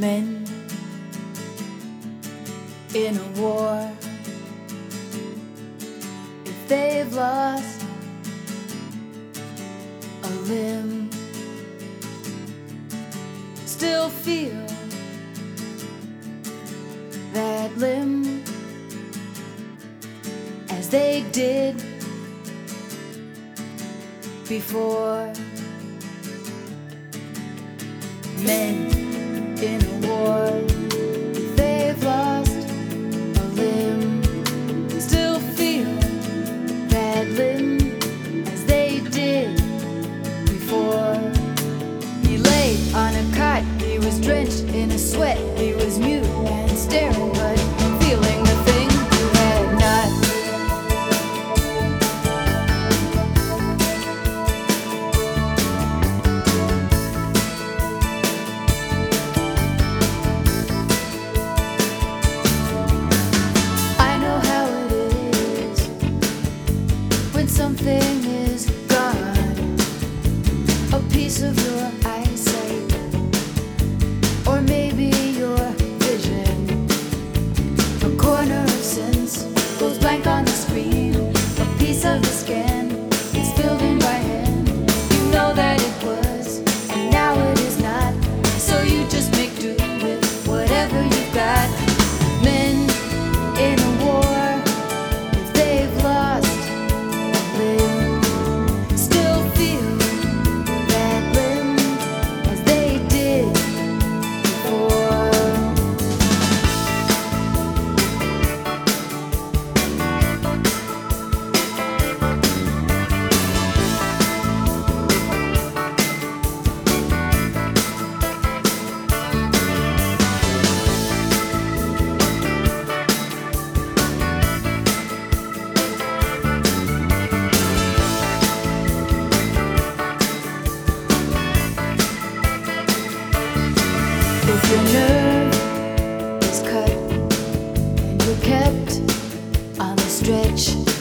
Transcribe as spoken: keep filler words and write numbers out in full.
Men in a war, if they've lost a limb, still feel that limb as they did before. Men in a war, if they've lost a limb, still feel that limb as they did before. He lay on a cot, he was drenched in a sweat, he was mute and staring, but feeling the thing you had not. Something is gone, a piece of your eyesight, or maybe your vision. A corner of sense goes blank on the screen, a piece of the scan is filled in by hand. You know that it was, and now it is not, so you just make do with whatever you've got. Men in a war, if they've lost, still feel that limb as they did before. If your nerve is cut and you're kept on the stretch,